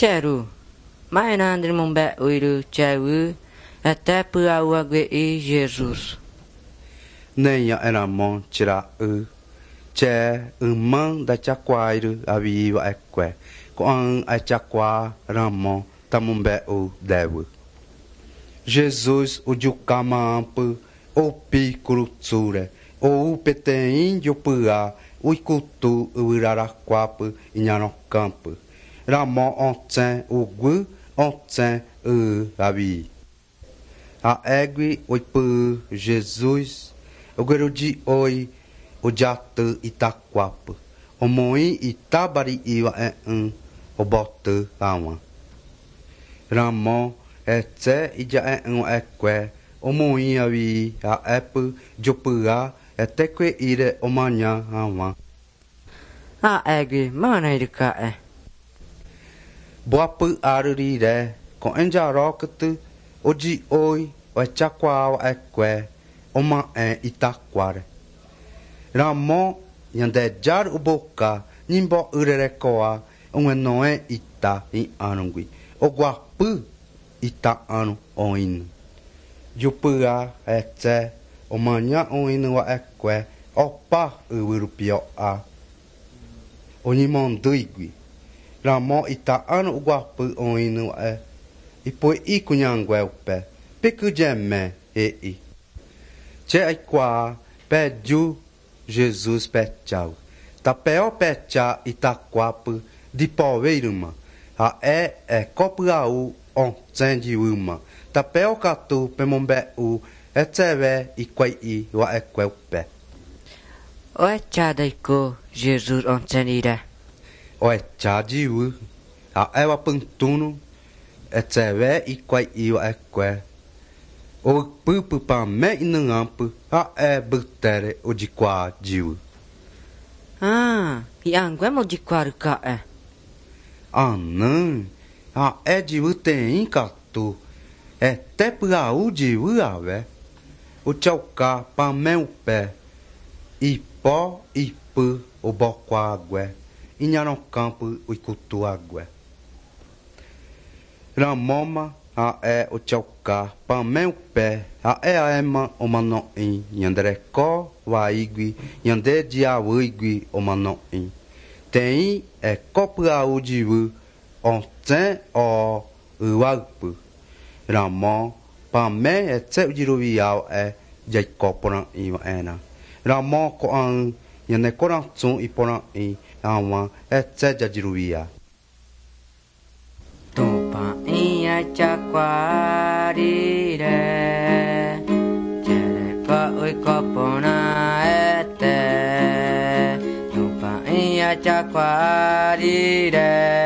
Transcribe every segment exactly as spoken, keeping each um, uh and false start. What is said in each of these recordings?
Ceru, mainan de mombe uiru ceru, até por a uague e Jesus. Nem era mon tira u, che um man da chaquairu aviva eque, com a chaqua ramon tamumbe u devu. Jesus o jucama ampu, o pi crutsure, o petein jupua, o icutu uraraquapu inhano campo. Ramon ontem o gu, ontem u avi. A egui oipu Jesus, o guerudi oi, o jatu itaquapu, o moi itabari iwa e um, o botu awan. Ramon etse ija e um eque, o moi avi a epu jupua, eteque ire o manhã awan. A egui, mana irika e. Boapu arurire, com enja rockatu, o di oi, o chaquao eque, o ma e itaquare. Ramon yande jar o boca, nimbo urerecoa, um enoe ita in anungui, o guapu ita anu oin. Jupua ete, o manhã oin wa eque, o pa urupio a. O nimonduigui. Ramon ita anu guapu oin wa e. E poi i cunhanguelpe, pico gemme e i. Che ai qua, pediu Jesus pechau. Ta peo pecha itaquapu di poveiruma. A e e copuau on sendi uma. Ta peo catu pemombe u, e teve i quai i wa e quelpe. O e chadaiko, Jesus on senire. O e chadi u, a e wa puntunu, e teve i quai i wa e que. O pupu pa me inampu, a e butere o di qua diu. Ah, i anguemo di quarca e. Ah, não. A e diu tem catu. E te pra u diu ave. O chauca pa meu pé. I po i pu o boqua ague. Inha no campo o icutu ague. Ramoma a e o chauca pa meu pé. A e a ema o mano in. Yandreco wa igui. Yande dia uigui o mano in. Tem e copra o diu. Ontem o uapu. Ramon pa me e te ujiruiau e jai kopona i wa ena. Ramon ko an yane koran tsun i pona i awa e te jajiruia. Tupa ia chaquarire, jereka oi kopona ete. Tupa ia chaquarire,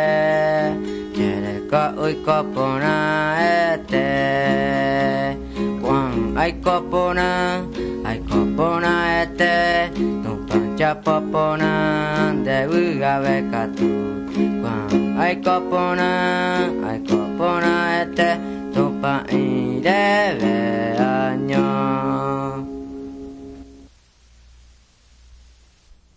jereka oi kopona ete. Quang ai kopona, ai kopona ete. Tupa chapopona, devu ave katu. Quang ai kopona, ai kopona ete, tupa i deve agno.